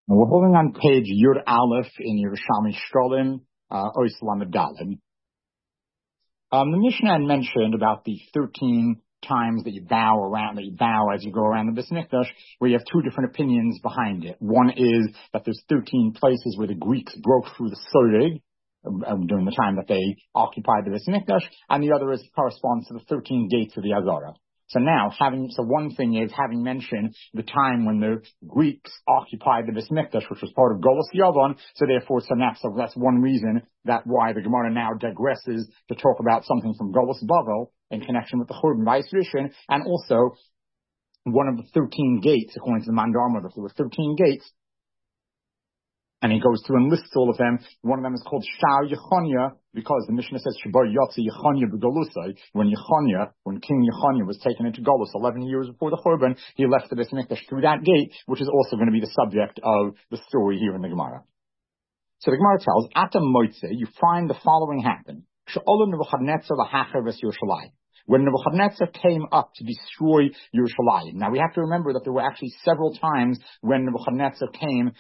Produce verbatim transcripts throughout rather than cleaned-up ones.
We're holding on page Yud Aleph in Yerushalmi Shkolim, uh, Ois Lamed Daled. Um, the Mishnah had mentioned about the thirteen times that you bow around, that you bow as you go around the Beis Mikdash, where you have two different opinions behind it. One is that there's thirteen places where the Greeks broke through the Soreg um, during the time that they occupied the Beis Mikdash, and the other is corresponds to the thirteen gates of the Azara. So now, having, so one thing is having mentioned the time when the Greeks occupied the Beis Mikdash, which was part of Golus Yavon, so therefore, so that's, so that's one reason that why the Gemara now digresses to talk about something from Golus Bavel in connection with the Churban Bayis Rishon, and also one of the thirteen gates, according to the Mandarma, there were thirteen gates, and he goes through and lists all of them. One of them is called Shar Yechonia, because the Mishnah says Shabar Yotzi Yechonia B'Galusai. When Yechonia, when King Yechonia was taken into Golus eleven years before the Churban, he left the Beis Mikdash through that gate, which is also going to be the subject of the story here in the Gemara. So the Gemara tells, Ata Moitze, you find the following happen. She'olu Nebuchadnezzar l'hacher ves Yerushalayim. When Nebuchadnezzar came up to destroy Yerushalayim. Now we have to remember that there were actually several times when Nebuchadnezzar came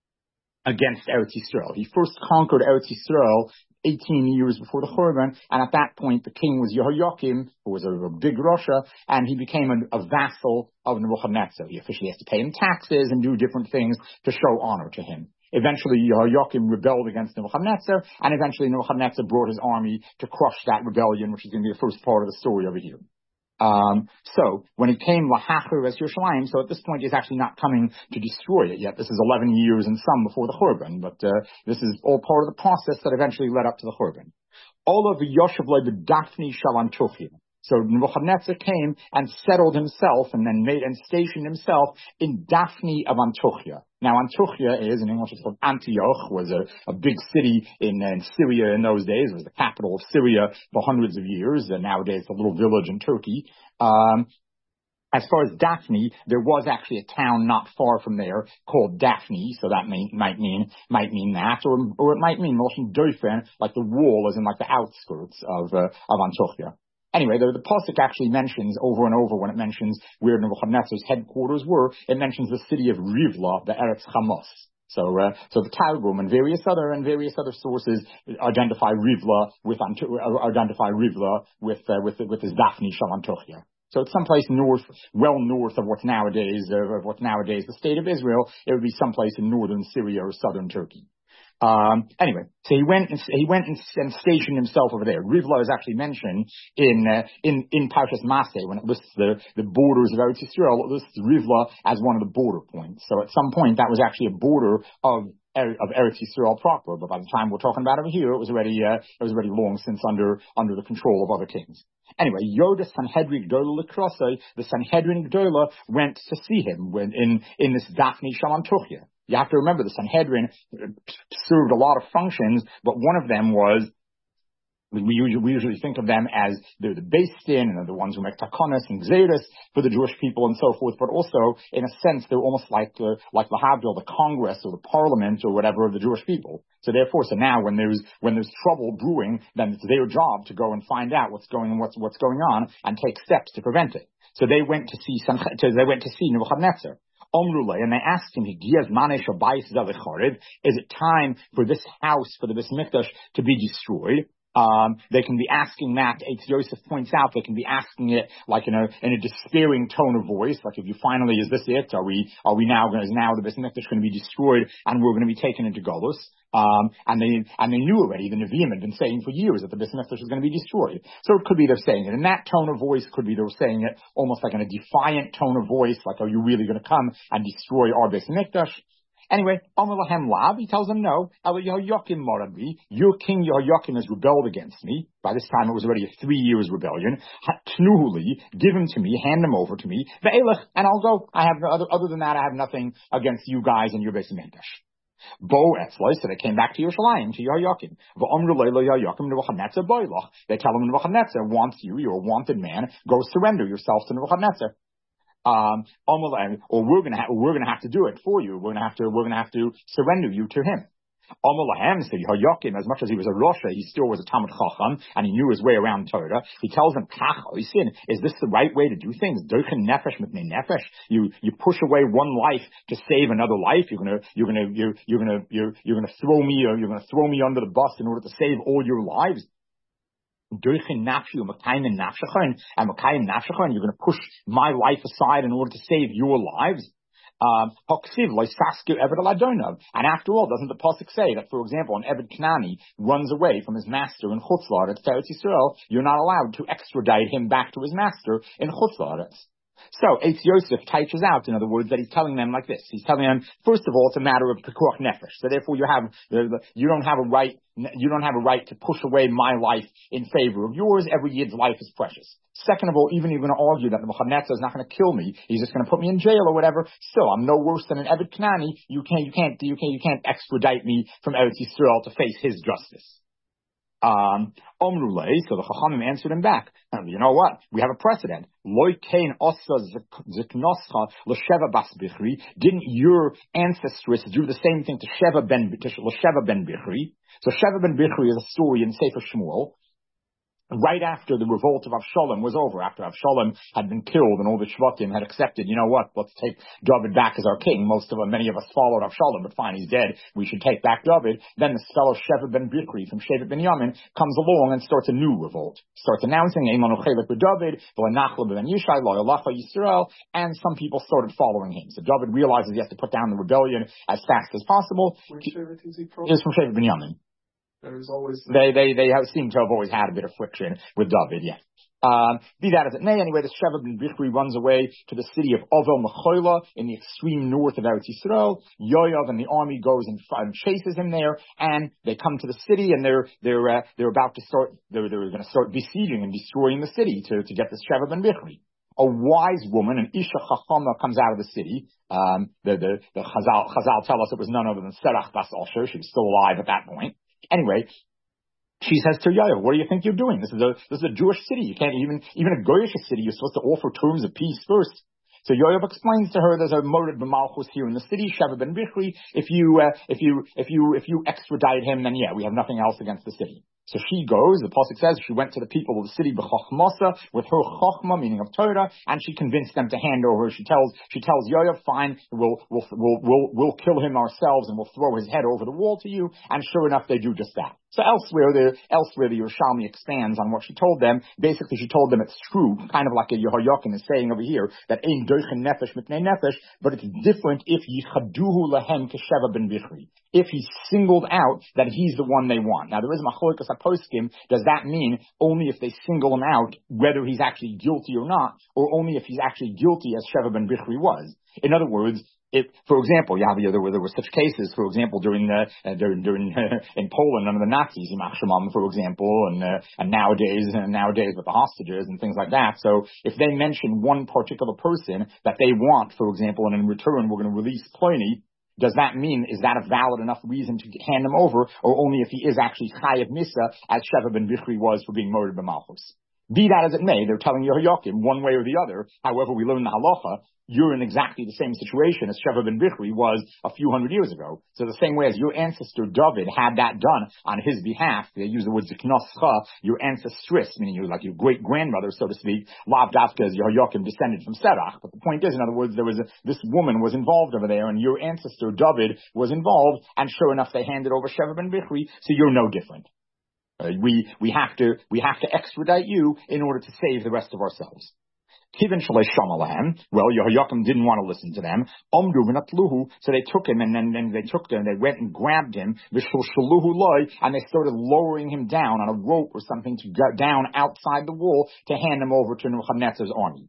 against Eretz Yisrael. He first conquered Eretz Yisrael eighteen years before the Churban, and at that point the king was Yehoiakim, who was a, a big Russia, and he became a, a vassal of Nebuchadnezzar. He officially has to pay him taxes and do different things to show honor to him. Eventually Yehoiakim rebelled against Nebuchadnezzar, and eventually Nebuchadnezzar brought his army to crush that rebellion, which is going to be the first part of the story over here. Um, so when he came Lahacher as Yerushalayim, so at this point he's actually not coming to destroy it yet. This is eleven years and some before the Churban, but uh, this is all part of the process that eventually led up to the Churban. All of the Yoshev le Daphni Shalantuchim. So Nebuchadnezzar came and settled himself and then made and stationed himself in Daphne of Antochia. Now Antochia is, in English it's called Antioch, was a, a big city in, in Syria in those days. It was the capital of Syria for hundreds of years, and nowadays it's a little village in Turkey. Um, As far as Daphne, there was actually a town not far from there called Daphne, so that may, might mean might mean that, or or it might mean Moshe Doifen, like the wall, as in like the outskirts of uh, of Antochia. Anyway, the, the Pasuk actually mentions over and over when it mentions where Nebuchadnezzar's headquarters were, it mentions the city of Rivla, the Eretz Chamos. So, uh, so the Targum and various other and various other sources identify Rivla with identify Rivla with uh, with with this Daphne Shal Antochia. So it's someplace north, well north of what's nowadays uh, of what's nowadays the state of Israel. It would be someplace in northern Syria or southern Turkey. Um, anyway, so he went and he went and, and stationed himself over there. Rivla is actually mentioned in uh, in in Parshas Maseh when it lists the the borders of Eretz Yisrael. It lists Rivla as one of the border points. So at some point that was actually a border of of Eretz Yisrael proper. But by the time we're talking about over here, it was already uh, it was already long since under under the control of other kings. Anyway, Yoda Sanhedrin Gdola Lekrosai, the Sanhedrin Gdola went to see him when in in this Daphne Shalantuchia. You have to remember the Sanhedrin served a lot of functions, but one of them was, we usually, we usually think of them as they're the Beis Din and they're the ones who make takonos and gzeros for the Jewish people and so forth, but also, in a sense, they're almost like the, like the Havdil, the Congress or the Parliament or whatever of the Jewish people. So therefore, so now when there's, when there's trouble brewing, then it's their job to go and find out what's going, what's, what's going on and take steps to prevent it. So they went to see, they went to see Nebuchadnezzar. And they asked him, is it time for this house, for the Beis Mikdash, to be destroyed? Um, they can be asking that, Eitz Yosef points out, they can be asking it like in a, in a despairing tone of voice, like if you finally, is this it? Are we, are we now going to, is now the Beis Mikdash going to be destroyed and we're going to be taken into Golus? Um, and they, and they knew already, the Nevi'im had been saying for years that the Beis Mikdash was going to be destroyed. So it could be they're saying it in that tone of voice, could be they were saying it almost like in a defiant tone of voice, like, are you really going to come and destroy our Beis Mikdash? Anyway, Amar Lahem Lav, he tells them no. Ela Yehoiakim Morabi, your king Yehoiakim has rebelled against me. By this time it was already a three years rebellion. Tnuhuli, give him to me, hand him over to me. Ve'elech, and I'll go. I have no other, other than that, I have nothing against you guys and your Beis Mikdash. Bo Etzloi, so they came back to Yerushalayim, to Yehoiakim. V'omru lo Yehoiakim Nebuchadnezzar boilach. They tell him Nebuchadnezzar wants you, you're a wanted man, go surrender yourself to Nebuchadnezzar. Um, or we're gonna ha- we're gonna have to do it for you. We're gonna have to we're gonna have to surrender you to him. Amalahem, so Yehoyakim, as much as he was a Rosha, he still was a Talmid Chacham, and he knew his way around Torah. He tells them, is this the right way to do things? Dochen nefesh mitnei nefesh. You you push away one life to save another life. You're gonna you're gonna you're you're gonna you're you're gonna throw me or you're gonna throw me under the bus in order to save all your lives. Dochen nafshu makayim nafshachan and makayim nafshachan. You're gonna push my life aside in order to save your lives. Um, and after all, doesn't the pasuk say that, for example, an Eved Knani runs away from his master in Chutz La'aretz, Eretz Yisrael, you're not allowed to extradite him back to his master in Chutz La'aretz. So, Eitz Yosef teaches out, in other words, that he's telling them like this. He's telling them, first of all, it's a matter of pekuach nefesh. So therefore you have, you don't have a right, you don't have a right to push away my life in favor of yours. Every Yid's life is precious. Second of all, even if you're going to argue that the Nebuchadnezzar is not going to kill me, he's just going to put me in jail or whatever, still, I'm no worse than an Eved Knani. You can't, you can't, you can't, you can't extradite me from Eretz Yisrael to face his justice. Um, Omrulei, so the Chachamim answered him back. And you know what? We have a precedent. Loi kein osa ziknoscha l'sheva bas bichri. Didn't your ancestress do the same thing to Sheva ben to Sheva ben Bichri? So Sheva ben Bichri is a story in Sefer Shmuel. Right after the revolt of Avshalom was over, after Avshalom had been killed and all the Shvatim had accepted, you know what, let's take David back as our king. Most of them, many of us followed Avshalom, but fine, he's dead. We should take back David. Then this fellow Sheva ben Bichri from Shevet ben Yamin comes along and starts a new revolt. Starts announcing, Eiman uchevet b'David, v'lenachlo ben Yishai, lo'yolacha Yisrael, and some people started following him. So David realizes he has to put down the rebellion as fast as possible. Which Shevet is he from? He's from Shevet ben Yamin. There's always they they they have, seem to have always had a bit of friction with David, yeah. Um, be that as it may, anyway, the Sheva ben Bichri runs away to the city of Ovel Mechola in the extreme north of Eretz Yisrael. Yoav and the army goes and, and chases him there, and they come to the city, and they're they're uh, they're about to start they're they're going to start besieging and destroying the city to to get this Sheva ben Bichri. A wise woman, an Isha Chachama, comes out of the city. Um, the the the Chazal, Chazal tell us it was none other than Serach Bas Osher. She was still alive at that point. Anyway, she says to Yoav, what do you think you're doing? This is a this is a Jewish city. You can't even even a Goyish city. You're supposed to offer terms of peace first. So Yoav explains to her there's a morid b'malchus here in the city, Sheva ben Bichri. If you uh, if you if you if you extradite him, then yeah, we have nothing else against the city. So she goes, the pasuk says, she went to the people of the city b'chochmasa, with her chochma, meaning of Torah, and she convinced them to hand over. She tells, she tells Yoav, fine, we'll, we'll, we'll, we'll, we'll kill him ourselves and we'll throw his head over the wall to you. And sure enough, they do just that. So elsewhere, the, elsewhere, the Yerushalmi expands on what she told them. Basically, she told them it's true, kind of like a Yehoyakim is saying over here, that ein doichen nefesh mitnei nefesh, but it's different if yichaduhu lahem kesheva ben bichri. If he's singled out that he's the one they want. Now, there is machlokas haposkim. Does that mean only if they single him out, whether he's actually guilty or not, or only if he's actually guilty as Sheva ben Bichri was? In other words, if, for example, yeah, there were there were such cases. For example, during the uh, during, during uh, in Poland under the Nazis, for example, and uh, and nowadays and nowadays with the hostages and things like that. So if they mention one particular person that they want, for example, and in return we're going to release Pliny, does that mean, is that a valid enough reason to hand him over, or only if he is actually Chayav Misa, as Sheva ben Bichri was for being murdered by Malchus? Be that as it may, they're telling Yehoyakim one way or the other. However, we learn the halacha, you're in exactly the same situation as Sheva ben Bichri was a few hundred years ago. So the same way as your ancestor David had that done on his behalf, they use the word ziknoscha, your ancestress, meaning you like your great grandmother, so to speak. Lav dafka as Yehoyakim descended from Serach. But the point is, in other words, there was a, this woman was involved over there, and your ancestor David was involved, and sure enough, they handed over Sheva ben Bichri, so you're no different. Uh, we we have to we have to extradite you in order to save the rest of ourselves. Kivin shalei shama. Well, Yehoyakim didn't want to listen to them. Omdu v'natluhu, so they took him, and then, then they took him, they went and grabbed him, v'shulshaluhu loy, and they started lowering him down on a rope or something to go down outside the wall to hand him over to Nebuchadnezzar's army.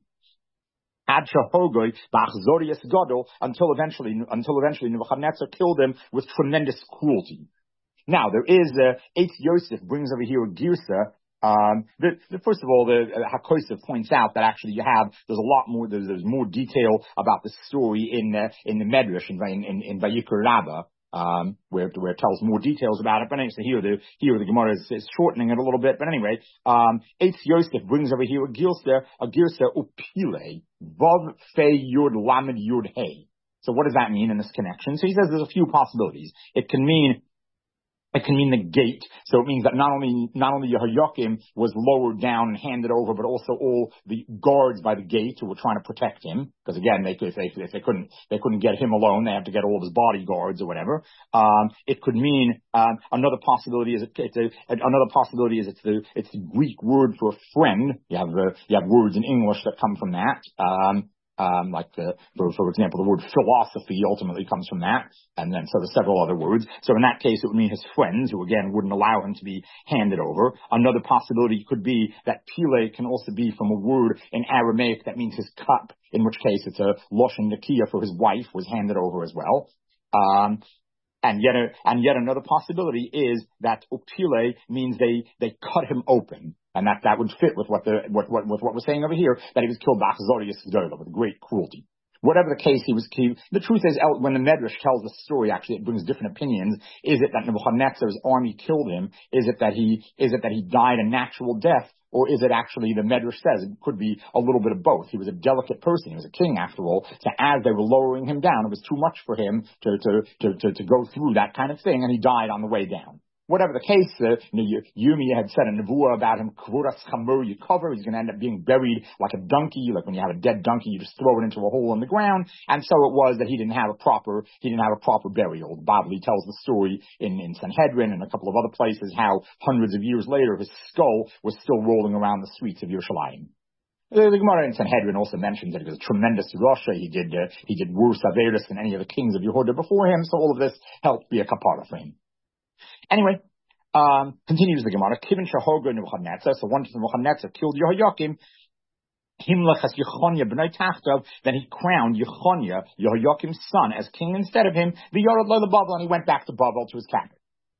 Ad shahogoi b'achzorius gadol, until eventually, until eventually Nebuchadnezzar killed him with tremendous cruelty. Now, there is, uh, Eitz Yosef brings over here a girsa. Um, the, the, first of all, the uh, HaKosef points out that actually you have, there's a lot more, there's, there's more detail about the story in, uh, in the Medrash, in, in, in Vayikra Rabbah, um, where, where it tells more details about it. But anyway, so here the, here the Gemara is, is shortening it a little bit. But anyway, um, Eitz Yosef brings over here a girsa, a girsa upile, vav fe yud lamed yud hey. So what does that mean in this connection? So he says there's a few possibilities. It can mean It can mean the gate, so it means that not only not only Yehoiakim was lowered down and handed over, but also all the guards by the gate who were trying to protect him. Because again, they if they if they couldn't they couldn't get him alone, they had to get all of his bodyguards or whatever. Um, it could mean um, another possibility is it, it's a, another possibility is it's the it's the Greek word for friend. You have the you have words in English that come from that. Um, Um, like the, for, for example, the word philosophy ultimately comes from that, and then so there's several other words. So in that case, it would mean his friends, who again wouldn't allow him to be handed over. Another possibility could be that pile can also be from a word in Aramaic that means his cup, in which case it's a loshen nakia for his wife was handed over as well. Um, And yet, a, and yet another possibility is that upile means they, they cut him open. And that, that would fit with what the, what, what, with what we're saying over here, that he was killed by Achzorius Gedolah with great cruelty. Whatever the case, he was killed. The truth is, when the Medrash tells the story, actually, it brings different opinions. Is it that Nebuchadnezzar's army killed him? Is it that he, is it that he died a natural death? Or is it actually, the Medrash says, it could be a little bit of both. He was a delicate person. He was a king, after all. So as they were lowering him down, it was too much for him to, to, to, to, to go through that kind of thing, and he died on the way down. Whatever the case, uh, you know, Yumi had said a nevuah about him, kvuras chamur, you cover, he's going to end up being buried like a donkey, like when you have a dead donkey, you just throw it into a hole in the ground. And so it was that he didn't have a proper, he didn't have a proper burial. Bavli tells the story in, in Sanhedrin and a couple of other places how hundreds of years later his skull was still rolling around the streets of Yerushalayim. The, the Gemara in Sanhedrin also mentions that he was a tremendous Rasha. He did, uh, he did worse Averis than any of the kings of Yehuda before him. So all of this helped be a kapara for him. Anyway, um, continues the Gemara. Kivin shahoga Nebuchadnezzar. So once Nebuchadnezzar killed Yehoiakim, himlechas Yechonia b'nai tachtav. Then he crowned Yechonia, Yehoiakim's son, as king instead of him. V'yorad lo leBavel, and he went back to Bavel to his capital.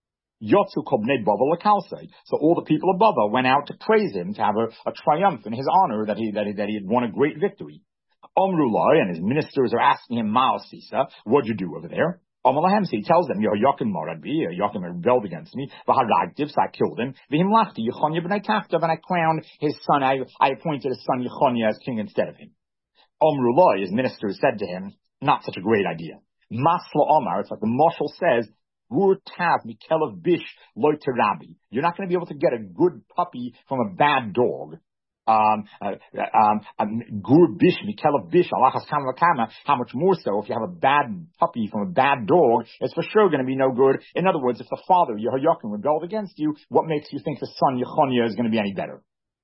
Yotzu kol bnei Bavel lekalsei. So all the people of Bavel went out to praise him, to have a, a triumph in his honor that he that he that he had won a great victory. Omrulai and his ministers are asking him, Ma'asisa, what'd you do over there? Omalahem, so he tells them, Yehoiakim Moradbi, Yehoiakim rebelled against me, V'haragtiv, so I killed him, V'himlachti, Yechonia b'nai tachtav, and I crowned his son, I, I appointed his son Yechonia as king instead of him. Omrulai, his ministers said to him, not such a great idea. Masla Omar, it's like the marshal says, Gur tav mikelav bish loy terabi. You're not going to be able to get a good puppy from a bad dog. Um, uh, um, gur bish mikelav bish alachas kama kama. How much more so if you have a bad puppy from a bad dog? It's for sure going to be no good. In other words, if the father Yehoiakim rebelled against you, what makes you think the son Yechonia is going to be any better?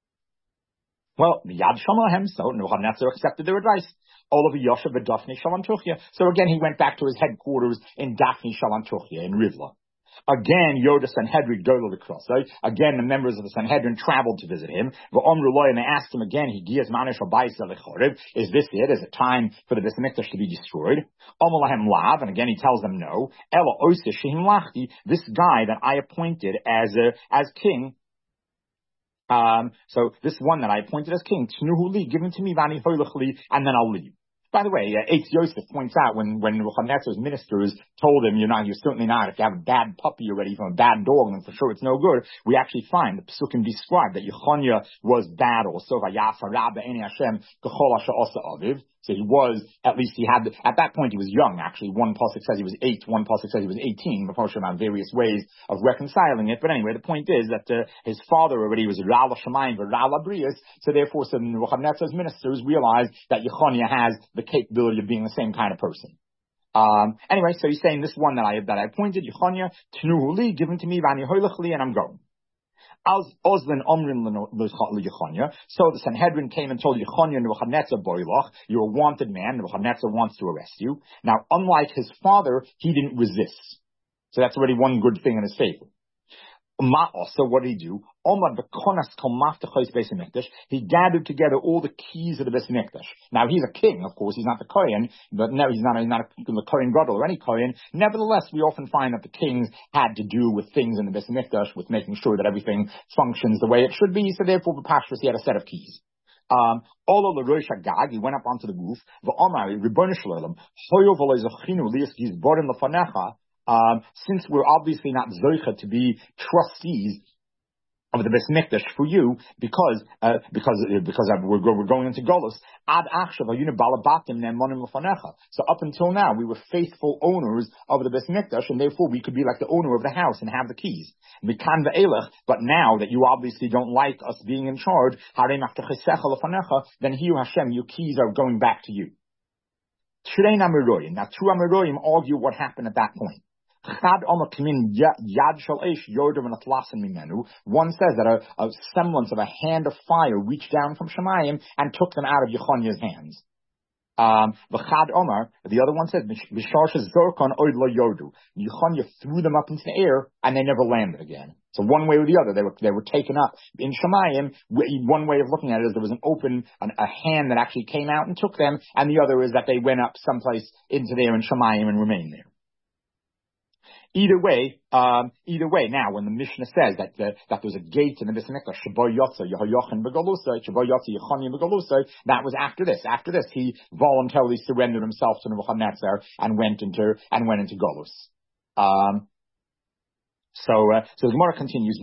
Well, the Yad Shamahem, so Nebuchadnezzar accepted their advice. Olav Yoshev Daphne Shalantuchia. So again, he went back to his headquarters in Daphne Shalantuchia in Rivla. Again, Yoda Sanhedrin Dola the cross. Right? Again, the members of the Sanhedrin traveled to visit him. And they asked him again, is this it? Is it time for the Beis Hamikdash to be destroyed? And again, he tells them no. This guy that I appointed as a, as king, Um, so this one that I appointed as king, Tnuhuli, given to me, Vani Hoylachli, and then I'll leave. By the way, uh, Eitz Yosef points out when, when Nebuchadnezzar's ministers told him, you're not, you're certainly not, if you have a bad puppy already from a bad dog, then for sure it's no good. We actually find the Pesukim describe that Yechonia was bad also, Vayasa Rabba Eni Hashem, Kechol Asher Osa Aviv. So he was, at least he had, at that point he was young actually. One pasuk says he was eight, one pasuk says he was eighteen, before Shema, various ways of reconciling it. But anyway, the point is that uh, his father already was Ra'al Shemayim, Ra'al Abrius, so therefore some Nebuchadnezzar's ministers realized that Yechonia has the capability of being the same kind of person. Um, anyway, so he's saying this one that I, that I appointed, Yechonia, Tnuhuli, given to me, Vani Hoylachli, and I'm going. Ozlin Omrin Yechonia. So the Sanhedrin came and told Yechonia, Nebuchadnezzar Boilach, you're a wanted man, Nebuchadnezzar wants to arrest you. Now, unlike his father, he didn't resist. So that's already one good thing in his favor. So what did he do? He gathered together all the keys of the Beis Hamikdash. Now he's a king, of course, he's not the Kohen, but no, he's not, he's not a, the Kohen Gadol or any Kohen. Nevertheless, we often find that the kings had to do with things in the Beis Hamikdash, with making sure that everything functions the way it should be. So therefore, B'Pashtus, he had a set of keys. Um, Olo l'rosh hagag, he went up onto the roof. V'omar, Ribono shel olam, hoyo v'lo zochinu lias gizborim lefanecha. Um, since we're obviously not zoicha to be trustees of the Beis Mikdash for you, because uh, because uh, because uh, we're, we're going into Golus. Ad achshav hayinu balabatim ne'emonim lefanecha. So up until now, we were faithful owners of the Beis Mikdash, and therefore we could be like the owner of the house and have the keys. Mikan ve'elech. But now that you obviously don't like us being in charge, harei maftechesecha lefanecha, then you, Hashem, your keys are going back to you. Shrei Amiroyim. Now, two Amiroyim argue what happened at that point. One says that a, a semblance of a hand of fire reached down from Shemayim and took them out of Yechonya's hands. Um, the other one says, Yechonya threw them up into the air and they never landed again. So one way or the other, they were they were taken up. In Shemayim, one way of looking at it is there was an open, an, a hand that actually came out and took them, and the other is that they went up someplace into there in Shemayim and remained there. Either way, um, either way. Now, when the Mishnah says that the, that there's a gate in the Beis Mikdash, Shebo Yotza Yehoyachin Begalusai, Shebo Yotza Yechonya Begalusai, that was after this. After this, he voluntarily surrendered himself to Nebuchadnezzar and went into and went into Golus. Um, So, uh, so the Gemara continues,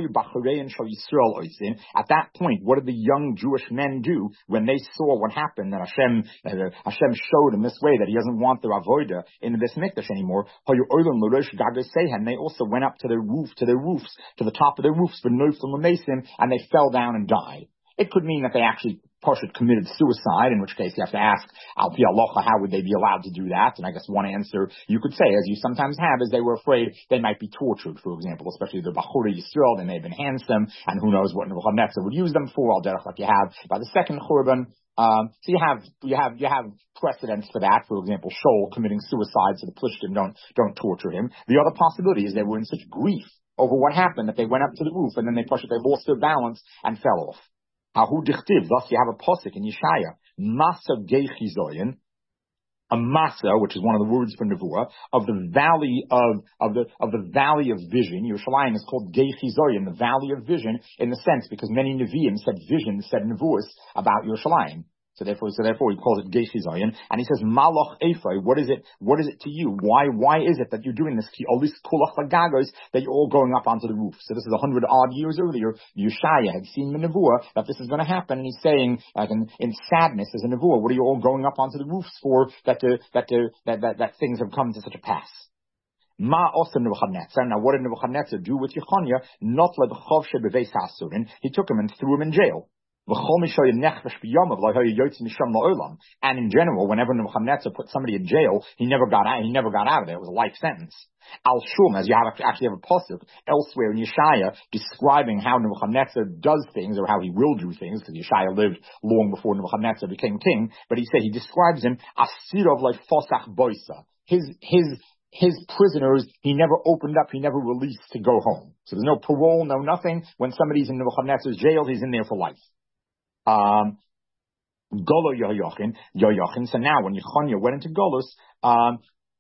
at that point, what did the young Jewish men do when they saw what happened, that Hashem, uh, Hashem showed in this way that he doesn't want their avodah in the Beis Mikdash anymore? And they also went up to their roof, to their roofs, to the top of their roofs, and they fell down and died. It could mean that they actually Pashut committed suicide, in which case you have to ask, Al Pi Halacha, how would they be allowed to do that? And I guess one answer you could say, as you sometimes have, is they were afraid they might be tortured, for example, especially the Bachurei Yisrael, they may have enhanced them, and who knows what Nebuchadnezzar would use them for, al derech like you have by the second Churban. Um, so you have, you have, you have precedents for that. For example, Shaul committing suicide, so the Plishtim don't, don't torture him. The other possibility is they were in such grief over what happened that they went up to the roof and then they pushed, they lost their balance and fell off. Ahu dichtiv, thus you have a posik in Yeshaya, Masa Geichizoyin, a Masa, which is one of the words for Nevuah, of the valley of, of the, of the valley of vision. Yerushalayim is called Geichizoyin, the valley of vision, in the sense, because many Nevi'im said vision, said Nevuahs about Yerushalayim. So therefore, so therefore he calls it Geishi Zion, and he says, Malach Ephai, what is it, what is it to you? Why, why is it that you're doing this? Ki olis kulach lagagos, that you're all going up onto the roof. So this is a hundred odd years earlier, Yeshaya had seen the Nevuah, that this is going to happen, and he's saying, like in, in sadness as a Nevuah, what are you all going up onto the roofs for, that, to, that, to, that, that, that things have come to such a pass? Ma also Nebuchadnezzar. Now what did Nebuchadnezzar do with Yechonya? Not like the He took him and threw him in jail. And in general, whenever Nebuchadnezzar put somebody in jail, he never got out. He never got out of there. It was a life sentence. Al Shum, as you have actually have a pasuk elsewhere in Yeshaya describing how Nebuchadnezzar does things or how he will do things, because Yeshaya lived long before Nebuchadnezzar became king. But he said he describes him asirov like fosach boisa. His his His prisoners, he never opened up, he never released to go home. So there's no parole, no nothing. When somebody's in Nebuchadnezzar's jail, he's in there for life. Um, Golo Yoyachin, Yoyachin. So now when Yechonya went into Golus, um,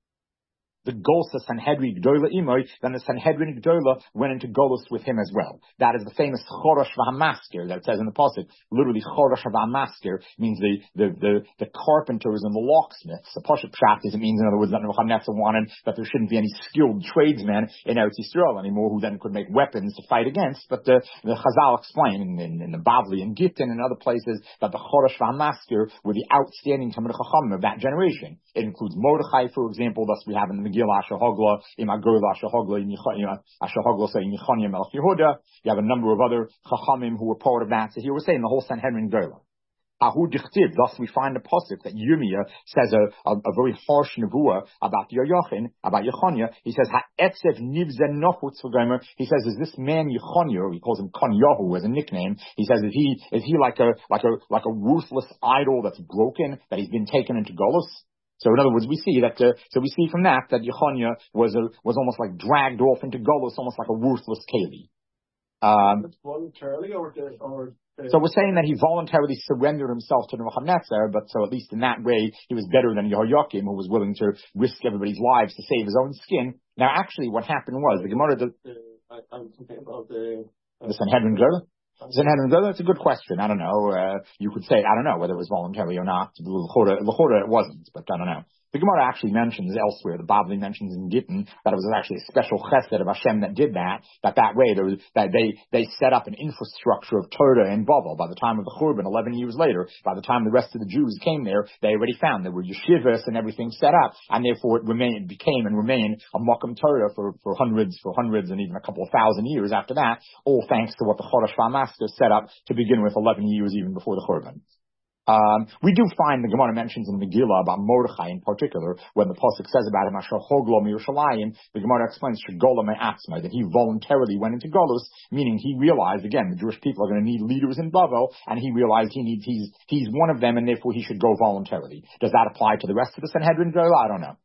the Golsa Sanhedrin Gdola Imoy, then the Sanhedrin Gdola went into Golus with him as well. That is the famous Chorosh V'Hamasker that it says in the pasuk. Literally, Chorosh V'Hamasker means the, the, the, the carpenters and the locksmiths. The Pasuk Pshat is, it means, in other words, that Nebuchadnezzar wanted that there shouldn't be any skilled tradesmen in Eretz Yisrael anymore who then could make weapons to fight against. But the, the Chazal explain in, in, in the Bavli and Gittin and other places that the Chorosh V'Hamasker were the outstanding Talmid Chacham of that generation. It includes Mordechai, for example, thus we have in the Megillah Asher Hogla, Imagurla Asher Hogla, Asher Hogla saying Yechonya Melech Yehuda. You have a number of other Chachamim who were part of that. So here we're saying the whole Sanhedrin Gola. Ahu Dichtiv, thus we find a pasuk that Yirmiyah says a, a, a very harsh nevuah about Yoyachin, about Yechonya. He says, Ha'etzev nivzen nochutz v'gomer. He says, is this man Yechonya, he calls him Konyahu as a nickname. He says, is he, is he like a, like a, like a ruthless idol that's broken, that he's been taken into Golus? So in other words, we see that, uh, so we see from that, that Yechonya was a, was almost like dragged off into Golus, almost like a worthless Kali. Um, voluntarily or, the, or the, so we're saying that he voluntarily surrendered himself to Nebuchadnezzar, but so at least in that way, he was better than Yehoiakim, who was willing to risk everybody's lives to save his own skin. Now actually what happened was, the Gemara, the, the, I, I'm thinking about the, uh, the Sanhedrin Gola? Sanhedrin Gola, that's a good question. I don't know. Uh, you could say, I don't know whether it was voluntary or not. L'chora, it wasn't, but I don't know. The Gemara actually mentions elsewhere, the Bavli mentions in Gittin, that it was actually a special chesed of Hashem that did that, that that way there was, that they, they set up an infrastructure of Torah in Bavel. By the time of the Churban, eleven years later, by the time the rest of the Jews came there, they already found there were yeshivas and everything set up, and therefore it remained, became and remained a Mokum Torah for, for hundreds, for hundreds and even a couple of thousand years after that, all thanks to what the Chodesh V'Amaster set up to begin with eleven years even before the Churban. Um, we do find the Gemara mentions in Megillah about Mordechai in particular, when the Pasuk says about him, Asher Hoglo Mirushalayim, the Gemara explains Shegola Me'atzma, that he voluntarily went into Golus, meaning he realized, again, the Jewish people are going to need leaders in Bavel, and he realized he needs, he's, he's one of them, and therefore he should go voluntarily. Does that apply to the rest of the Sanhedrin? I don't know.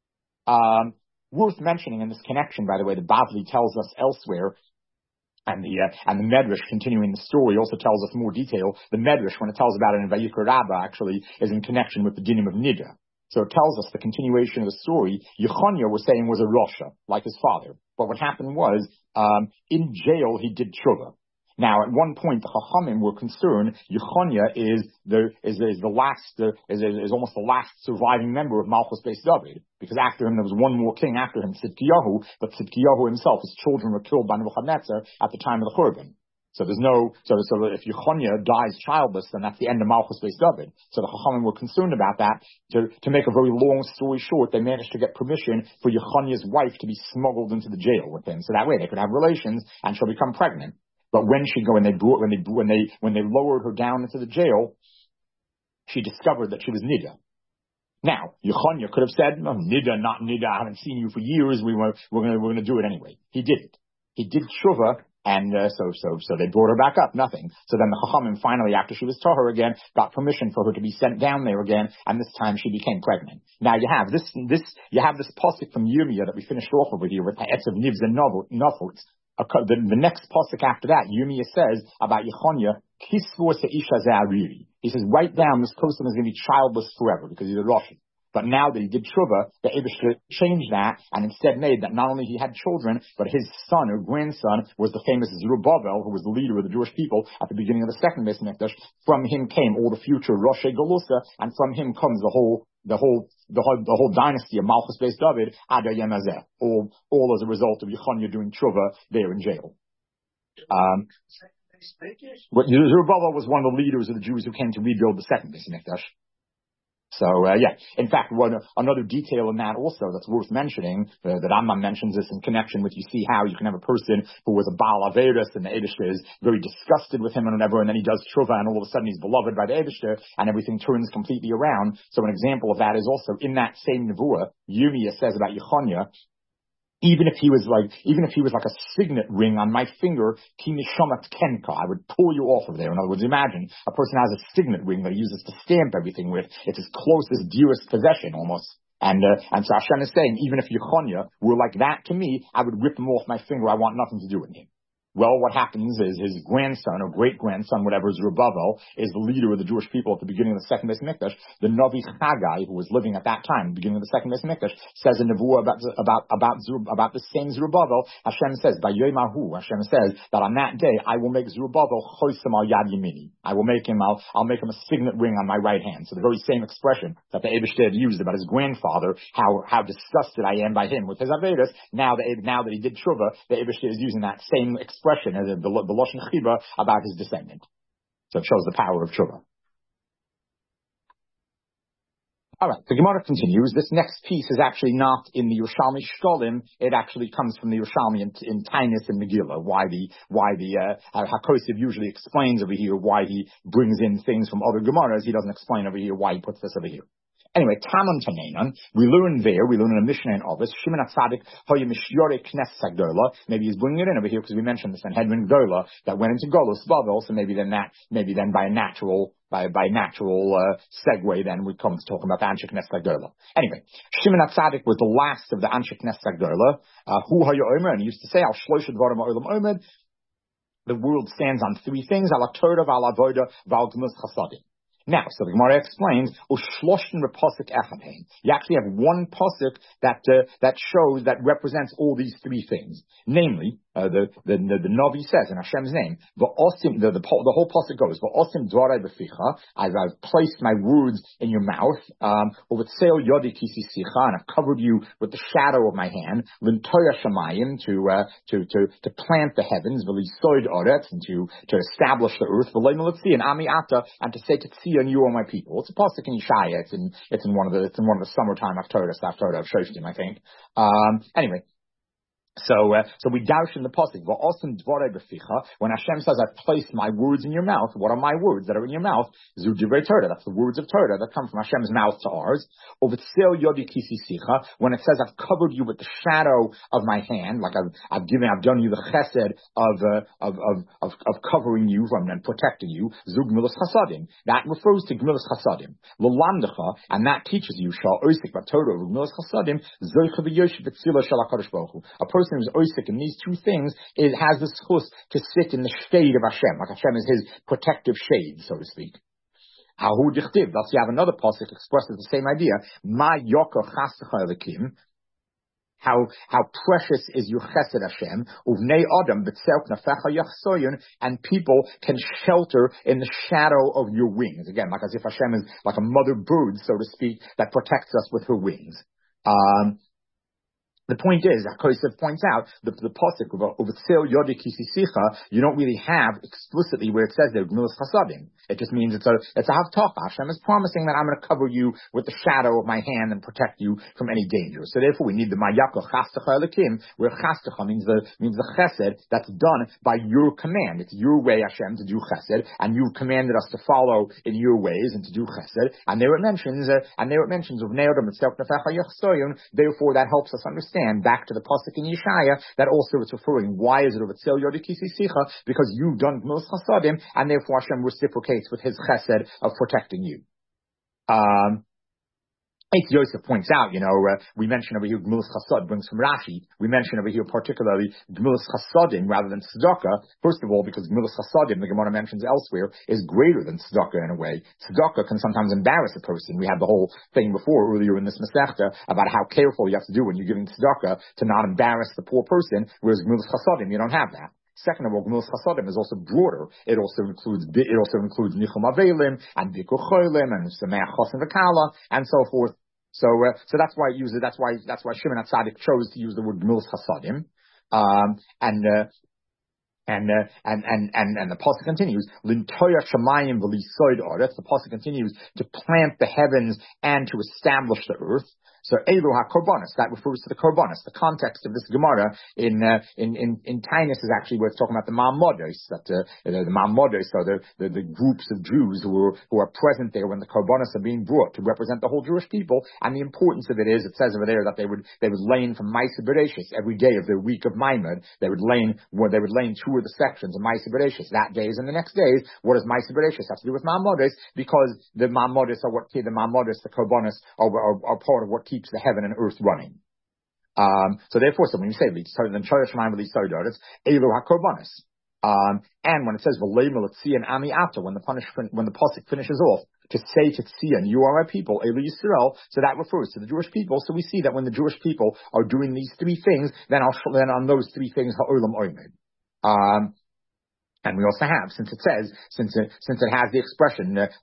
Um, worth mentioning in this connection, by the way, the Bavli tells us elsewhere, And the uh, and the Medrash, continuing the story, also tells us more detail. The Medrash, when it tells about it in Vayikra Rabbah, actually is in connection with the dinim of Nida. So it tells us the continuation of the story. Yechonia was saying was a Rasha, like his father. But what happened was, um, in jail he did tshuva. Now, at one point, the Chachamim were concerned. Yechonia is the is, is the last uh, is is almost the last surviving member of Malchus Beis David, because after him there was one more king after him, Tzidkiyahu. But Tzidkiyahu himself, his children were killed by Nebuchadnezzar at the time of the Churban. So there's no so so if Yechonia dies childless, then that's the end of Malchus Beis David. So the Chachamim were concerned about that. To to make a very long story short, they managed to get permission for Yechonia's wife to be smuggled into the jail with him, so that way they could have relations and she'll become pregnant. But when she go, when they brought, when they, when they, when they lowered her down into the jail, she discovered that she was Nida. Now, Yechonia could have said, no, Nida, not Nida, I haven't seen you for years, we were, we're gonna, we're gonna do it anyway. He didn't. He did tshuva, and, uh, so, so, so they brought her back up, nothing. So then the Chachamim finally, after she was tahor again, got permission for her to be sent down there again, and this time she became pregnant. Now you have this, this, you have this pasuk from Yirmiyah that we finished off over here with the Etz of Nivs and Nofuts. The, the next pasuk after that, Yirmiyah says about Yechonia, Kisvor se'isha ze'ariri. He says, write down this person is going to be childless forever because he's a Russian. But now that he did tshuva, the Eibishter changed that and instead made that not only he had children, but his son or grandson was the famous Zerubbabel, who was the leader of the Jewish people at the beginning of the second Beis Mikdash. From him came all the future Rosh Galusa, and from him comes the whole, the whole, the whole, the whole dynasty of Malchus Beis David, Ad Hayom Hazeh, all, all as a result of Yechonia doing tshuva there in jail. Um, Zerubbabel was one of the leaders of the Jews who came to rebuild the second Beis Mikdash. So, uh, yeah, in fact, one, another detail in that also that's worth mentioning, uh, that Rambam mentions this in connection with, you see how you can have a person who was a Baal Averis and the Eibishter is very disgusted with him and whatever, and then he does tshuva and all of a sudden he's beloved by the Eibishter and everything turns completely around. So an example of that is also in that same Nevuah, Yirmiyah says about Yechonia, even if he was like, even if he was like a signet ring on my finger, ki nishamat kenka, I would pull you off of there. In other words, imagine a person has a signet ring that he uses to stamp everything with. It's his closest, dearest possession almost. And, uh, and so Hashem is saying, even if Yechonia were like that to me, I would rip him off my finger. I want nothing to do with him. Well, what happens is his grandson or great-grandson, whatever, Zerubbabel, is the leader of the Jewish people at the beginning of the second Beis Mikdash. The Navi Chagai, who was living at that time, the beginning of the second Beis Mikdash, says in Nevuah about, about, about, about the same Zerubbabel, Hashem says, by Yomahu, Hashem says that on that day, I will make Zerubbabel Choisam al Yad Yamini. I will make him, I'll, I'll make him a signet ring on my right hand. So the very same expression that the Eibishter used about his grandfather, how, how disgusted I am by him with his Avedas, now that, now that he did tshuva, the Eibishter is using that same expression expression as the, the Lashon Chiba about his descendant. So it shows the power of tshuva. All right, the Gemara continues. This next piece is actually not in the Yerushalmi Shkolim. It actually comes from the Yerushalmi in, in Tainus and Megillah. Why the why the uh, Hakosiv usually explains over here why he brings in things from other Gemaras. He doesn't explain over here why he puts this over here. Anyway, Taman Tanenan, we learn there, we learn in a Mishnah in Ovis, Shimon HaTzadik, Hoya Mishyore Knesset Gola. Maybe he's bringing it in over here because we mentioned the Sanhedrin Gola that went into Golos Bavel, so maybe then that, maybe then by a natural, by, by natural, uh, segue then we come to talk about the Anshe Knesset Gola. Anyway, Shimon HaTzadik was the last of the Anshe Knesset Gola, uh, Hu Hoya Omer, and he used to say, Al Shlosh Dvarim Ha'olam Omed, the world stands on three things, Al HaTorah, Val Avoda, Val Gmus Chasadim. Now, so the Gemara explains, Ushloshn repasuk echapein. You actually have one pasuk that uh, that shows that represents all these three things. Namely, Uh, the, the, the, the Navi says in Hashem's name, V'osim, the, the, the whole pasuk goes, V'osim dvarai b'ficha, as I've placed my words in your mouth, um, U'v'tseil yodi kisi sicha, and I've covered you with the shadow of my hand, L'ntoya shamayim, to, uh, to, to, to plant the heavens, V'lisoid oretz, and to, to establish the earth, V'loy melitzi, and ami ata, and to say Tetzi, and you are my people. It's a pasuk in Yeshaya, it's in, it's in one of the, it's in one of the summertime Haftorah, Haftorah of Shoshtim, I think. Um, anyway. So, uh, so we doubt in the pasuk. When Hashem says, "I've placed my words in your mouth," what are my words that are in your mouth? Zu divrei Torah. That's the words of Torah that come from Hashem's mouth to ours. When it says, "I've covered you with the shadow of my hand," like I've, I've given, I've done you the chesed of, uh, of, of, of, of covering you from and protecting you. Zug gmilas chasadim. That refers to gmilas chasadim. L'lamdecha, and that teaches you shal oisik b'Torah gmilas chasadim zoicha v'yoshev b'tzila shel HaKadosh Baruch Hu. A person who's oisik in these two things, it has the schus to sit in the shade of Hashem, like Hashem is his protective shade, so to speak. Ahu dichtiv. Thus, you have another pasuk expresses the same idea. Ma yoker chastecha elikim. How how precious is your chesed Hashem? Uvnei adam b'tzelk nafecha yachsoyun, and people can shelter in the shadow of your wings. Again, like as if Hashem is like a mother bird, so to speak, that protects us with her wings. Um, The point is, Kosef points out, the, the pasuk of Uvetzel Yodi Kisisicha, you don't really have explicitly where it says there, Gmilas Chasadim. It just means it's a, it's a Havtacha. Hashem is promising that I'm going to cover you with the shadow of my hand and protect you from any danger. So therefore we need the Mayako Chastacha Elikim, where Chastacha means the, means the Chesed that's done by your command. It's your way, Hashem, to do Chesed, and you've commanded us to follow in your ways and to do Chesed. And there it mentions, uh, and there it mentions, therefore that helps us understand back to the pasuk in Yeshaya that also it's referring. Why is it over Tzel Yodi Kisisicha? Because you've done Gmilas Chasadim, and therefore Hashem reciprocates with His Chesed of protecting you. Um, Eitz Yosef points out, you know, uh, we mention over here Gmilas Chasad brings from Rashi. We mention over here particularly Gmilas Chasadim rather than Tzedakah. First of all, because Gmilas Chasadim, the Gemara mentions elsewhere, is greater than Tzedakah in a way. Tzedakah can sometimes embarrass a person. We had the whole thing before earlier in this Masechta about how careful you have to do when you're giving Tzedakah to not embarrass the poor person, whereas Gmilas Chasadim, you don't have that. Second of all, Gmilas Chasadim is also broader. It also includes it also includes Nichum Avelim and Bikur Cholim and Sameach Chosim V'Kala and so forth. So, uh, so that's why it uses. That's why that's why Shimon HaTzadik chose to use the word Gmilas Chasadim. Um, and uh, and uh, and and and and the pasuk continues. L'ntoya shamayim v'lisoid oretz. The pasuk continues to plant the heavens and to establish the earth. So Elu HaKorbanos, that refers to the Korbanos. The context of this Gemara in uh, in in in Tainus is actually where it's talking about the Ma'amodos, that uh, the, the Ma'amodos are the, the the groups of Jews who are who are present there when the Korbanos are being brought to represent the whole Jewish people. And the importance of it is, it says over there that they would they would lane from Ma'aseh Bereshis every day of their week of Maimon. They would lane where they would lane two of the sections of Ma'aseh Bereshis that days and the next days. What does Ma'aseh Bereshis have to do with Ma'amodos? Because the Ma'amodos are what the Ma'amodos, the Korbanos are, are are part of what keeps the heaven and earth running. Um, so therefore, so when you say then Chodesh Shemayim v'Lisodos, Elu HaKorbanos. Um, and when it says V'leimu L'tzi and Ami Ata, when the punishment, when the pasuk finishes off to say to Tzion, you are my people, Elu Yisrael, so that refers to the Jewish people. So we see that when the Jewish people are doing these three things, then I'll, then on those three things Ha'olam Oimed. Um, And we also have, since it says, since it, since it has the expression, uh,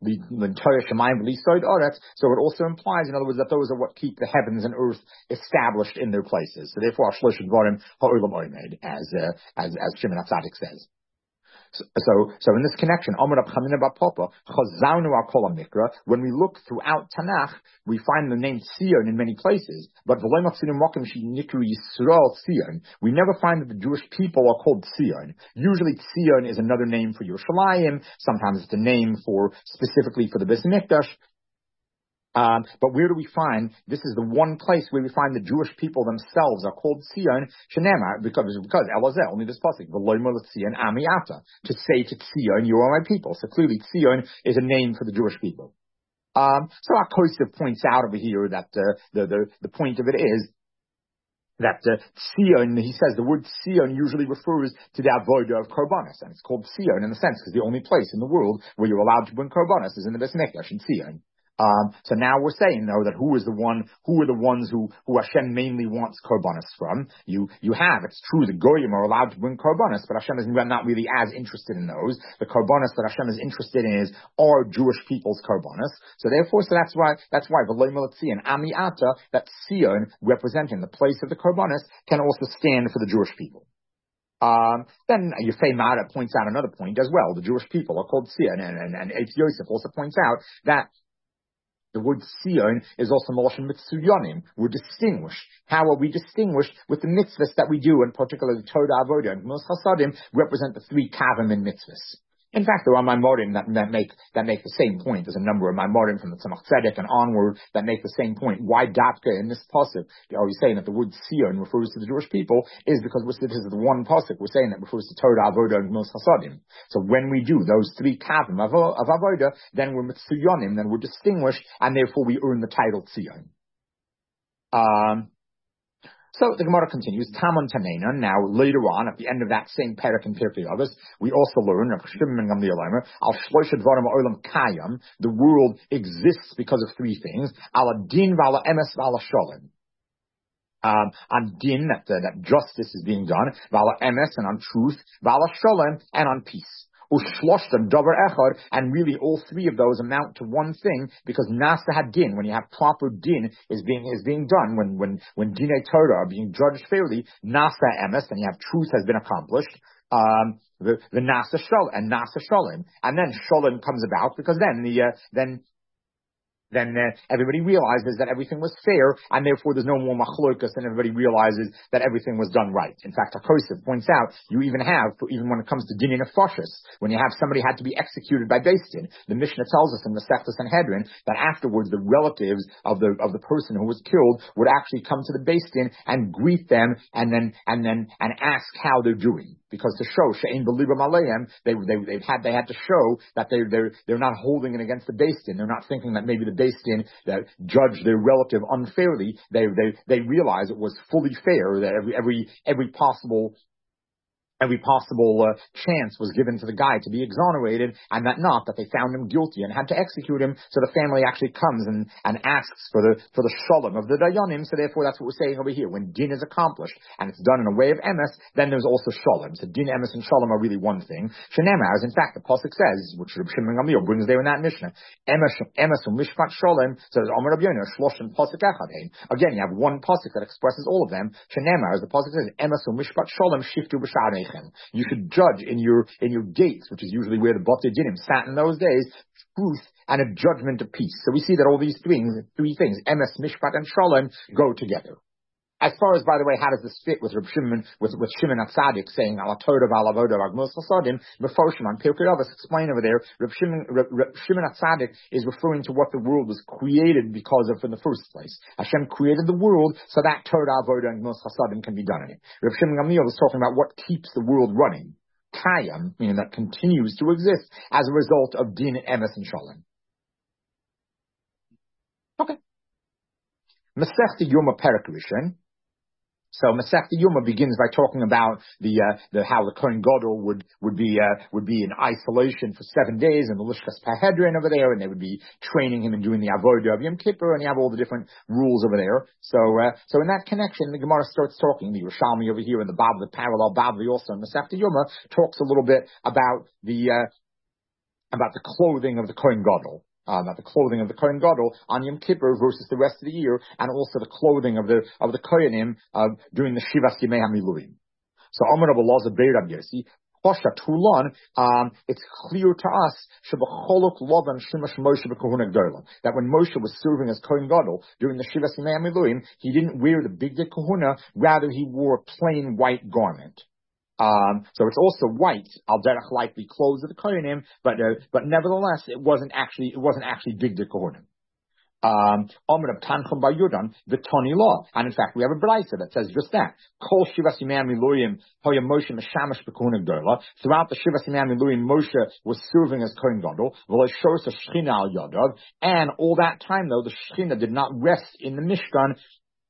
so it also implies, in other words, that those are what keep the heavens and earth established in their places. So therefore, as, uh, as, as Shimon HaTzadik says. So, so, so in this connection, when we look throughout Tanakh, we find the name Tzion in many places, but we never find that the Jewish people are called Tzion. Usually Tzion is another name for Yerushalayim, sometimes it's a name for, specifically for the Beis Mikdash. Um, but where do we find, this is the one place where we find the Jewish people themselves are called Tzion, Shenema, because, because Elazeh, only this pasuk, V'loimer L'Tzion Ami Ata, to say to Tzion, you are my people. So clearly Tzion is a name for the Jewish people. Um, so our Kosef points out over here that, uh, the, the, the point of it is, that uh, Tzion, he says the word Tzion usually refers to the avodah of Korbanos, and it's called Tzion in a sense, because the only place in the world where you're allowed to bring Korbanos is in the Beis Mikdash in Tzion. Um, so now we're saying though that who is the one, who are the ones who, who Hashem mainly wants korbanos from? You, you have, it's true, the goyim are allowed to bring korbanos, but Hashem is not really as interested in those. The korbanos that Hashem is interested in is our Jewish people's korbanos. So therefore, so that's why, that's why, and Ami Ata, that Sion representing the place of the korbanos can also stand for the Jewish people. Um, then Yefei Mara points out another point as well. The Jewish people are called Sion, and, and, and Eitz Yosef also points out that the word Sion is also Moloshen Mitsuyonim. We're distinguished. How are we distinguished? With the mitzvahs that we do, and particularly Torah Avodah and Gemilas Chasadim represent the three kavim in mitzvahs. In fact, there are Maimorim that, that make that make the same point. There's a number of Maimorim from the Tzemach Tzedek and onward that make the same point. Why Dapka in this pasuk are we saying that the word Sion refers to the Jewish people? Is because we're, this is the one pasuk we're saying that refers to Torah, Avodah, and Gemilas Chasadim. So when we do those three kavim of, of Avodah, then we're Mitsuyonim, then we're distinguished, and therefore we earn the title Sion. Um. So the Gemara continues, Tamon Tanena. Now later on, at the end of that same parak in Pirkei Avos, we also learn Al Shloisha Dvarim Olam Kayam. The world exists because of three things: Ala Din, Vala Emes, Vala Sholem. Um, on Din, that uh, that justice is being done, Vala Emes, and on truth, Vala Sholem, and on peace. And really all three of those amount to one thing, because Nasa had Din, when you have proper Din is being is being done, when when when Dinei Torah are being judged fairly, Nasa Emes, and you have truth has been accomplished, um the, the Nasa Sholem and Nasa Sholem. And then Sholem comes about because then the uh, then then uh, everybody realizes that everything was fair, and therefore there's no more machlokas, and everybody realizes that everything was done right. In fact, HaKosef points out, you even have, even when it comes to din in nefashos, when you have somebody had to be executed by Beis Din, the Mishnah tells us in the Masechtas Sanhedrin that afterwards the relatives of the of the person who was killed would actually come to the Beis Din and greet them, and then and then and ask how they're doing. Because to show she'ein b'libam aleim, they they they had they had to show that they they're they're not holding it against the Beis Din. They're not thinking that maybe the Beis Din that judged their relative unfairly. They they they realize it was fully fair, that every every every possible Every possible uh, chance was given to the guy to be exonerated, and that not that they found him guilty and had to execute him. So the family actually comes and, and asks for the for the shalom of the dayanim. So therefore, that's what we're saying over here. When din is accomplished and it's done in a way of emes, then there's also shalom. So din, emes, and shalom are really one thing. Shenemar, as in fact the pasuk says, which Reb Shimon Gamliel brings there in that Mishnah, emes emes umishpat shalom. So Amar Rabbi Yonah shloshim pasuk echad. Again, you have one pasuk that expresses all of them. Shenemar, as the pasuk says, emes umishpat shalom shiftu b'sha'arei. You should judge in your in your gates, which is usually where the Batei Dinim sat in those days, truth and a judgment of peace. So we see that all these three, three things, emes, mishpat, and shalom, go together. As far as, by the way, how does this fit with Reb Shimon, with, with Shimon HaTzadik saying, Ala Torah v'ala avodah v'gemilas chasadim, Mefoshim, on Pirkei Avos, explain over there, Reb Shimon, Reb, Reb Shimon HaTzadik is referring to what the world was created because of in the first place. Hashem created the world so that Torah, avodah, and Gemilas chasadim can be done in it. Reb Shimon Gamliel is talking about what keeps the world running. Kayam, meaning that continues to exist as a result of Din, Emes, and Shalom. Okay. Masechta Yoma Perek Rishon. So Masechta Yoma begins by talking about the uh, the how the Kohen Gadol would would be uh, would be in isolation for seven days in the Lishkas Pahedrin over there, and they would be training him and doing the Avodah of Yom Kippur, and you have all the different rules over there. So uh, so in that connection, the Gemara starts talking. The Yerushalmi over here in the Bab, the parallel Bavli also in Masechta Yoma talks a little bit about the uh, about the clothing of the Kohen Gadol. Um, about the clothing of the Kohen Gadol on Yom Kippur versus the rest of the year, and also the clothing of the of the Kohanim uh, during the Shivas Yemei HaMiluim. So Amar Rabbi Elazar Beir Rabbi Yossi, Posha Tulon, um, it's clear to us Shebacholok Lovan Shimash Moshe B'Kohuna Gdola, that when Moshe was serving as Kohen Gadol during the Shivas Yemei HaMiluim, he didn't wear the Bigdei Kohuna, rather he wore a plain white garment. Um, so it's also white, al derech like the clothes of the Kohanim, but uh, but nevertheless, it wasn't actually it wasn't actually Bigdei Kohanim. Um, Omer of Tanchum Bar Yudan, the Toni law, and in fact we have a brayso that says just that. Kol Shivas Yemei HaMiluim Hoya Moshe Meshamash B'Kohuna Gdola. Throughout the Shivas Yemei HaMiluim, Moshe was serving as Kohen Gadol. V'lo Shos HaShechina Al Yadav, and all that time though the Shechina did not rest in the Mishkan.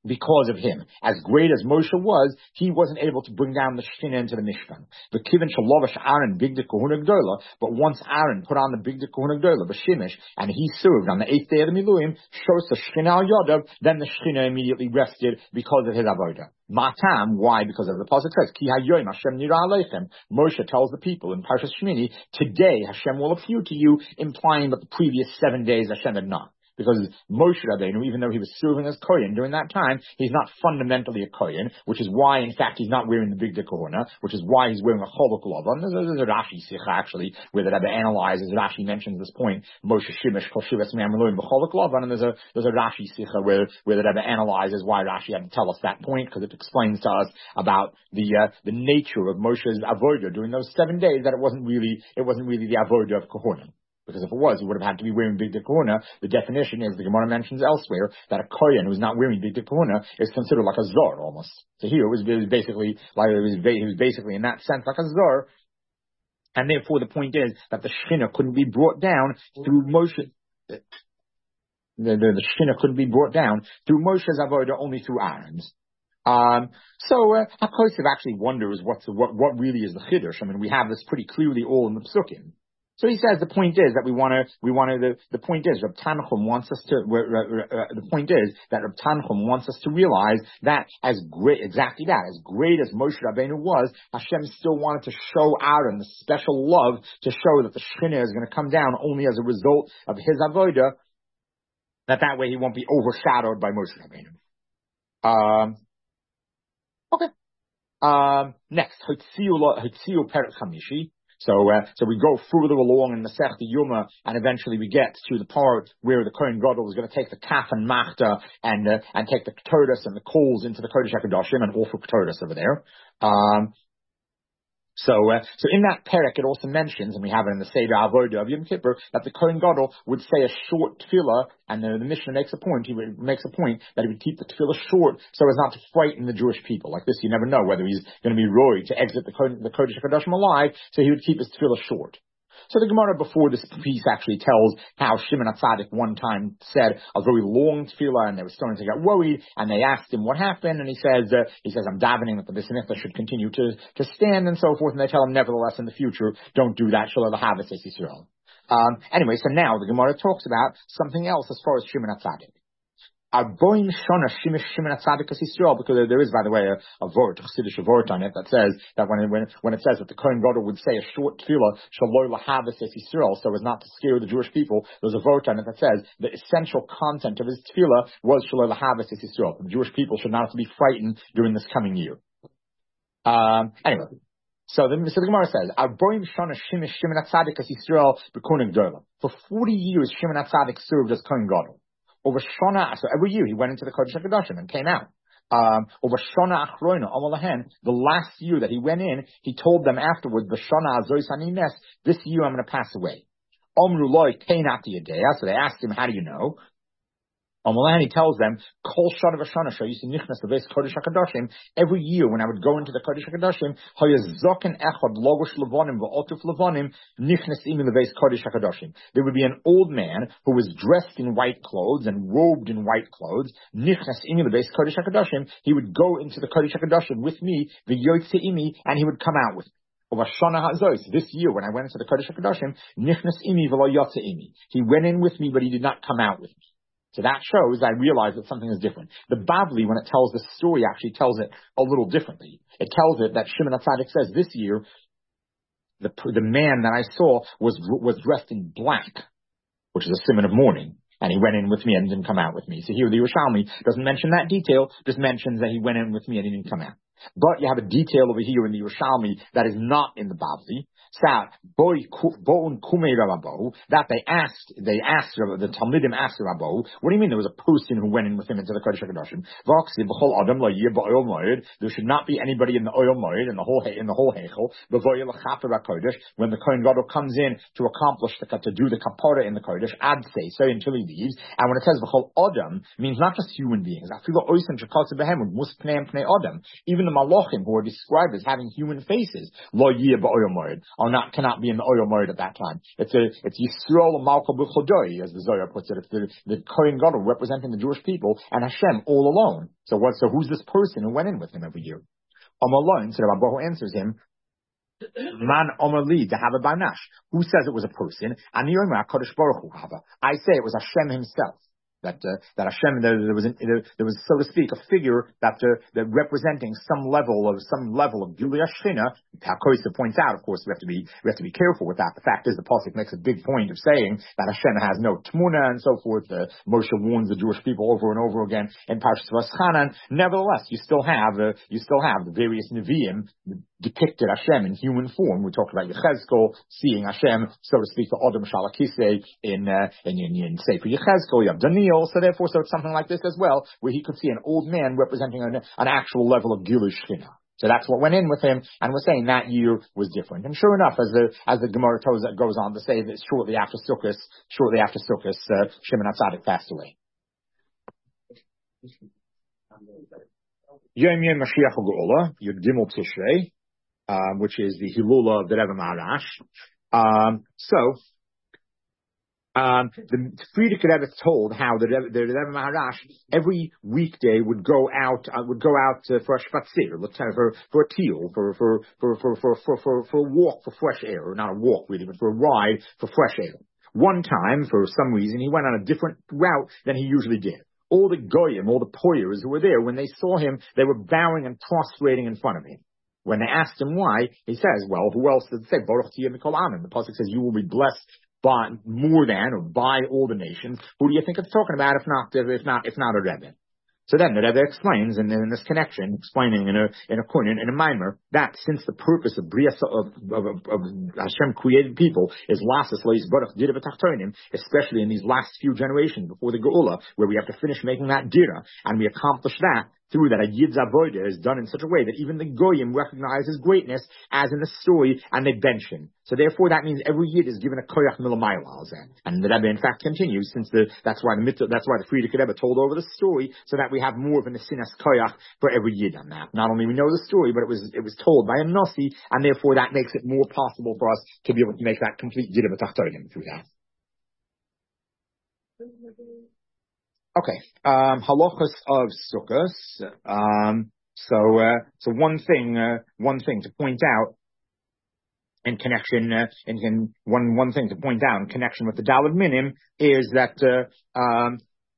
because of him. As great as Moshe was, he wasn't able to bring down the Shekhinah into the Mishkan. The Kivin Shalovash Aaron Bigdei Kahuna Gdola, but once Aaron put on the Bigdei Kahuna Gdola, B'Shimish, and he served on the eighth day of the Miluim, shows the Shekhinah al Yodav, then the Shekhinah immediately rested because of his avodah. Matam, why? Because of the pasuk says, Ki hayoyim Hashem nira aleichem. Moshe tells the people in Parshas Shmini, today Hashem will appear to you, implying that the previous seven days Hashem had not. Because Moshe Rabbeinu, even though he was serving as Kohen during that time, he's not fundamentally a Kohen, which is why, in fact, he's not wearing the Bigdei Kahuna, which is why he's wearing a Cholok Lavan. There's, there's a Rashi Sikha, actually, where the Rebbe analyzes, Rashi mentions this point, Moshe Shimish, Kol Shivas Me'ameluim B'Cholok Lavan, and there's a, there's a Rashi Sikha where, where the Rebbe analyzes why Rashi had to tell us that point, because it explains to us about the, uh, the nature of Moshe's Avodah during those seven days, that it wasn't really, it wasn't really the Avodah of Kohanim. Because if it was, he would have had to be wearing Bigdei Kahuna. The definition is, the Gemara mentions elsewhere, that a Kohen who's not wearing Bigdei Kahuna is considered like a Zor, almost. So here it was, it was basically, like, it was, it was basically in that sense like a Zor. And therefore the point is that the Shekhinah couldn't be brought down through Moshe. The, the, the Shekhinah couldn't be brought down through Moshe's Avodah, only through Aaron's. Um, so, uh, HaKosef actually wonders what's, what, what really is the Chiddush. I mean, we have this pretty clearly all in the Psukim. So he says the point is that we want to, we want to, the, the point is, Reb Tanchum wants us to, uh, uh, the point is that Reb Tanchum wants us to realize that as great, exactly that, as great as Moshe Rabbeinu was, Hashem still wanted to show Aaron the special love to show that the Shekhinah is going to come down only as a result of his avodah, that that way he won't be overshadowed by Moshe Rabbeinu. Um, okay. Um, next, Hitziu Perek Chamishi. So, uh, so we go further along in the Masechta Yuma, and eventually we get to the part where the Kohen Gadol is going to take the kaf and machta and uh, and take the ketores and the coals into the Kodesh HaKadoshim and offer ketores over there. Um, So, uh, so in that perek, it also mentions, and we have it in the Seder Avodah of Yom Kippur, that the Kohen Gadol would say a short tefillah, and the, the Mishnah makes a point, he would, makes a point that he would keep the tefillah short so as not to frighten the Jewish people. Like this, you never know whether he's going to be roy to exit the, the Kodesh HaKadoshim alive, so he would keep his tefillah short. So the Gemara before this piece actually tells how Shimon HaTzadik one time said a very long tefillah, and they were starting to get worried, and they asked him what happened, and he says, uh, he says, I'm davening that the Bais Mikdash should continue to, to stand and so forth, and they tell him, nevertheless, in the future, don't do that, Shalom Lahavas Es Yisrael. Um, anyway, so now the Gemara talks about something else as far as Shimon HaTzadik. Arboim Shona Shimish Shimon HaTzadik as Yisrael, because there is, by the way, a, a vort, a Chassidish vort on it that says that when it, when, when it says that the Kohen Gadol would say a short tefillah, Shaloi Lahavas Es Yisrael, so as not to scare the Jewish people, there's a vort on it that says the essential content of his tefillah was Shaloi Lahavas Es Yisrael. The Jewish people should not have to be frightened during this coming year. Um, anyway. So the, so the Gemara says, Arboim Shona Shimish Shimon HaTzadik as Yisrael b'Kohen Gadol. For forty years, Shimon HaTzadik served as Kohen Gadol. Over Shona, so every year he went into the Kodesh HaKadoshim and came out. Um, over Shona Achroina, Amalahen, the last year that he went in, he told them afterwards, B'Shona Azois Anines, this year I'm going to pass away. Omru Loi Kainati Yadea, so they asked him, how do you know? Amalahan, he tells them, Kol Shana V'Shana Shayis Nichnas Leves Kodesh HaKadoshim. Every year when I would go into the Kodesh HaKadoshim, Hayazoken Echad Logosh Levonim V'Otuf Levonim Nichnas Imi Leves Kodesh HaKadoshim. There would be an old man who was dressed in white clothes and robed in white clothes. Nichnas Imi Leves Kodesh HaKadoshim. He would go into the Kodesh HaKadoshim with me, V'Yotze Imi, and he would come out with me. Over Shana Hazois, this year when I went into the Kodesh HaKadoshim, Nichnas Imi V'Lo Yotze Imi. He went in with me, but he did not come out with me. So that shows, I realize that something is different. The Bavli, when it tells this story, actually tells it a little differently. It tells it that Shimon HaTzadik says this year, the the man that I saw was was dressed in black, which is a simon of mourning, and he went in with me and didn't come out with me. So here the Yerushalmi doesn't mention that detail, just mentions that he went in with me and he didn't come out. But you have a detail over here in the Yerushalmi that is not in the Bavli. That they asked, they asked, the Talmidim asked Rabbo, what do you mean there was a person who went in with him into the Kodesh HaKadoshim? There should not be anybody in the Oyel Moed, in the whole, in the whole Heichel, when the Kohen Gadol comes in to accomplish the, to do the Kapara in the Kodesh, ad say, so until he leaves. And when it says V'chol Adam, means not just human beings. Even the the malachim who are described as having human faces, lo yeh ba'oyel moed, are not, cannot be in the oyel moed at that time. It's a, it's Yisrael Malka B'chodoi, as the Zohar puts it. It's the, the Kohen Gadol representing the Jewish people and Hashem all alone. So what, so who's this person who went in with him every year? Amalon, so Rabbi Baruch answers him, Man Omali to have a banash. Who says it was a person? And the Yomer HaKadosh Baruch Hu Hava. I say it was Hashem himself. That uh, that Hashem there, there was an, there, there was, so to speak, a figure that uh, that representing some level of some level of Gilui Shechina. Hakoisa points out, of course, we have to be we have to be careful with that. The fact is, the pasuk makes a big point of saying that Hashem has no tmuna and so forth. Uh, Moshe warns the Jewish people over and over again in Parshas Vaschanan. Nevertheless, you still have uh, you still have the various Nevi'im depicted Hashem in human form. We talked about Yechezkel seeing Hashem, so to speak, the Adam Shalakise in uh, in in, in Sefer Yechezkel. You have Daniel. So therefore, so it's something like this as well, where he could see an old man representing an, an actual level of Gilui Shechina. So that's what went in with him, and we're saying that year was different. And sure enough, as the as the Gemara goes on to say that shortly after Sukkot, shortly after Sukkot, uh, Shimon HaTzadik passed away. Yom Yom Mashiach HaGeula, Yud Gimel Tishrei, um, which is the Hilula of the Rebbe Maharash. Um, so. Um, the Frierdiker Rebbe told how the Rebbe, the Rebbe Maharash every weekday would go out uh, would go out uh, for a spatzir, for for a teal, for for for for for for for for a walk for fresh air, or not a walk really, but for a ride for fresh air. One time, for some reason, he went on a different route than he usually did. All the goyim, all the poyers who were there, when they saw him, they were bowing and prostrating in front of him. When they asked him why, he says, "Well, who else did it say? Baruch tiyeh mikol amin." The pasuk says, "You will be blessed by more than or by all the nations." Who do you think it's talking about if not if not if not a Rebbe? So then the Rebbe explains, and in this connection, explaining in a in a in, in a mimer, that since the purpose of Bria of, of, of, of Hashem created people is lasas lois baruch dira b'tachtonim, especially in these last few generations before the Geula, where we have to finish making that dira, and we accomplish that through that a Yid's avodah is done in such a way that even the Goyim recognize his greatness, as in the story, and they bench him. So therefore, that means every Yid is given a koyach milamayla, and the Rebbe in fact continues, since the that's why the mitzvah, that's why the Frierdiker Rebbe told over the story, so that we have more of an asinas koyach for every Yid on that. Not only we know the story, but it was it was told by a nasi, and therefore that makes it more possible for us to be able to make that complete Yid of through that. Okay, um, halachas of Sukkos. Um, so, uh, so one thing, uh, one thing to point out in connection, uh, in, in one one thing to point out in connection with the Daled Minim is that, uh, um,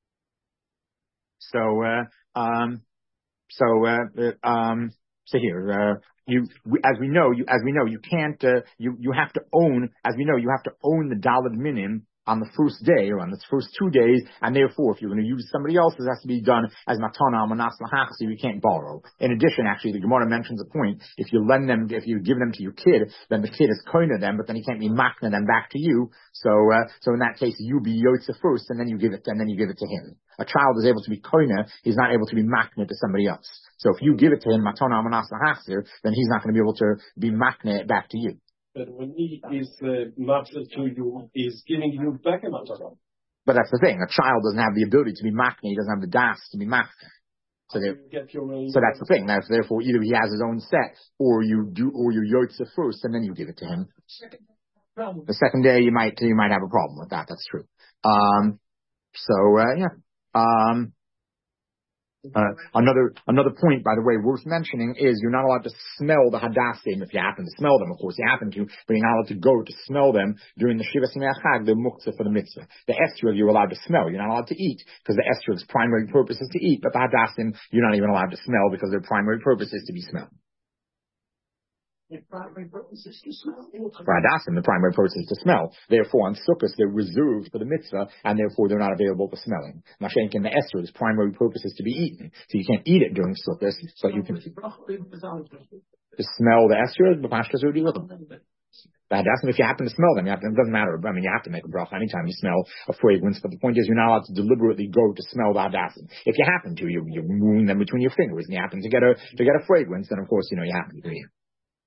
so, uh, um, so, uh, um, so here, uh, you, we, as we know, you, as we know, you can't, uh, you, you have to own, as we know, you have to own the Daled Minim on the first day, or on the first two days, and therefore, if you're going to use somebody else's, it has to be done as matana manas lahach, so you can't borrow. In addition, actually, the Gemara mentions a point: if you lend them, if you give them to your kid, then the kid is koina them, but then he can't be makna them back to you. So, uh, so in that case, you be yotze first, and then you give it, and then you give it to him. A child is able to be koina; he's not able to be makna to somebody else. So, if you give it to him matana manas lahach, then he's not going to be able to be makna back to you. But when he is uh, master to you, he's giving you back a matana. But that's the thing. A child doesn't have the ability to be makna. He doesn't have the das to be makna. So, so that's the thing. That's therefore either he has his own set, or you do, or you yotze first, and then you give it to him. The second day, you might you might have a problem with that. That's true. Um, so uh, yeah. Um, Uh, another another point, by the way, worth mentioning is you're not allowed to smell the hadassim if you happen to smell them. Of course, you happen to, but you're not allowed to go to smell them during the Shiva Simei Chag, the muktzah for the mitzvah. The estrog you're allowed to smell. You're not allowed to eat because the estrog's primary purpose is to eat, but the hadassim you're not even allowed to smell because their primary purpose is to be smelled. The primary purpose is to smell. For hadassim, the primary purpose is to smell. Therefore, on Sukkot, they're reserved for the mitzvah, and therefore they're not available for smelling. Mashenkin, the estrog's primary purpose is to be eaten. So you can't eat it during Sukkot, so you can to smell the estrog, the pashtas would be with them. The hadassim, if you happen to smell them, you have to, it doesn't matter. I mean, you have to make a bracha anytime you smell a fragrance, but the point is you're not allowed to deliberately go to smell the hadassim. If you happen to, you, you're moving them between your fingers, and you happen to get a, to get a fragrance, then of course, you know, you happen to do it.